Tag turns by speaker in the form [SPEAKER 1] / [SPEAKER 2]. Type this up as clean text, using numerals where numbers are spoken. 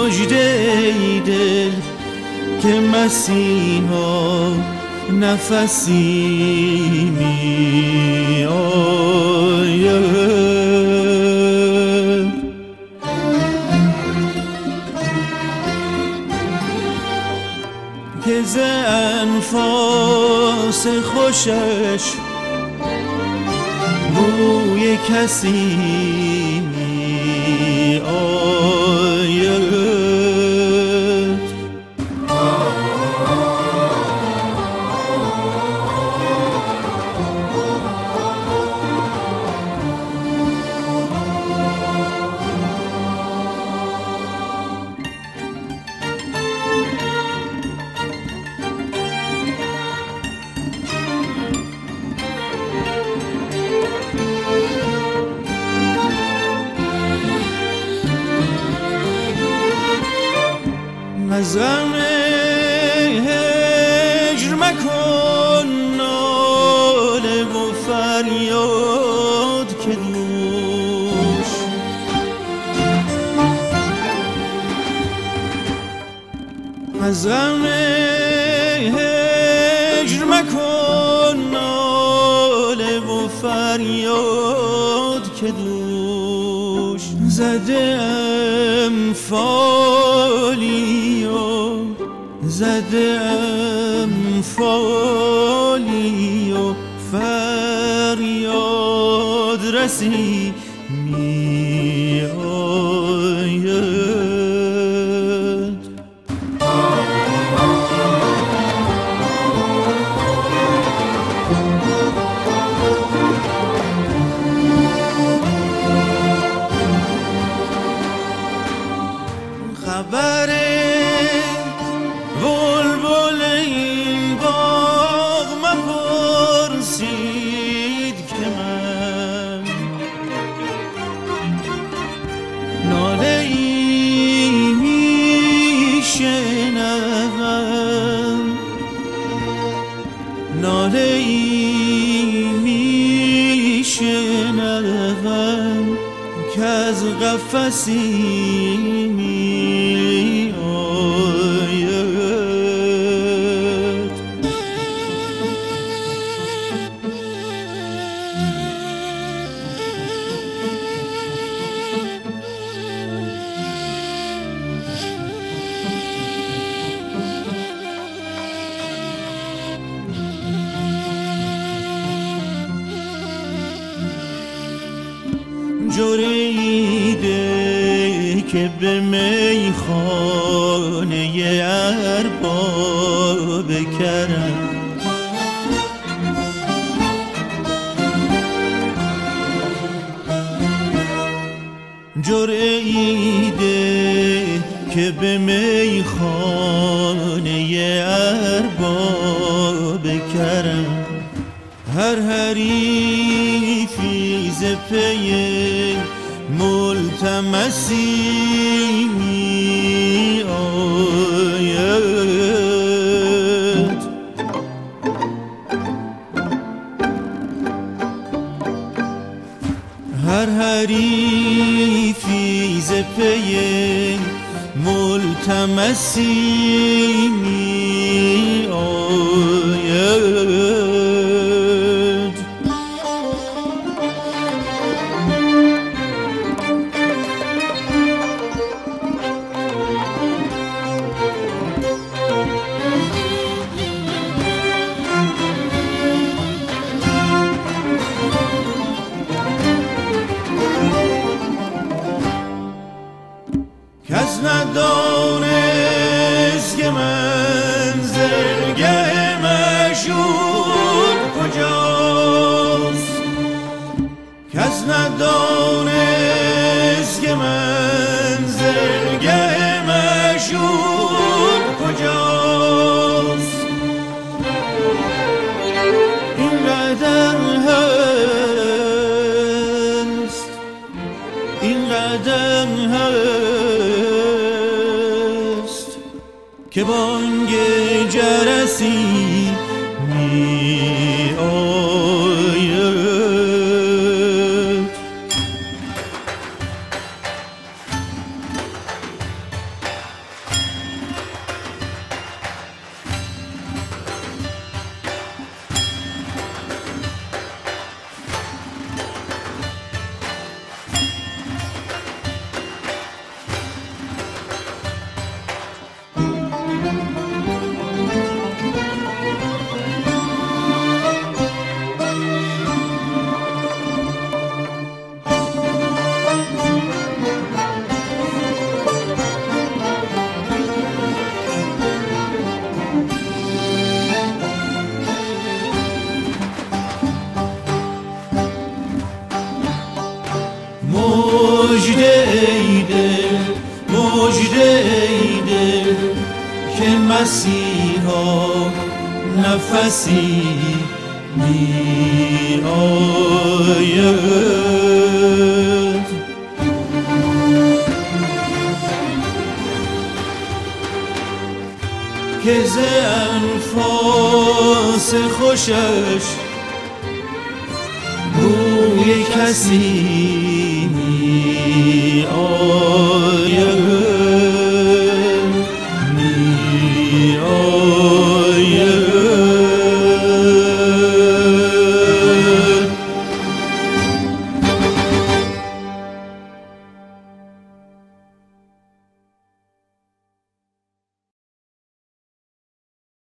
[SPEAKER 1] مژده ای دل که مسیحا نفسی می آید، که ز انفاس خوشش بوی کسی می آید. از غم هجر مکن ناله و فریاد که دوش از غم هجر مکن ناله و فریاد که دوش زده ام فالی زده ام فالی و فریاد رسی می آید. خبر بلبل این باغ مپرسید که من ناله ای میشنوم، ناله ای میشنوم که از قفسی می آید. جوریده که به میخانه ارباب کرم، جوریده که به میخانه ارباب کرم، هر حریفی ز پی ملتمسی می آید. هر حریفی ز پی ملتمسی می آید. کس ندانست که منزلگه معشوق کجاست، کس ندانست که منزلگه معشوق کجاست. اینقدر هست، اینقدر هست که بانگ جرسی می آید. مژده ایده که مسیحا نفسی می آید که ز انفاس خوشش بوی کسی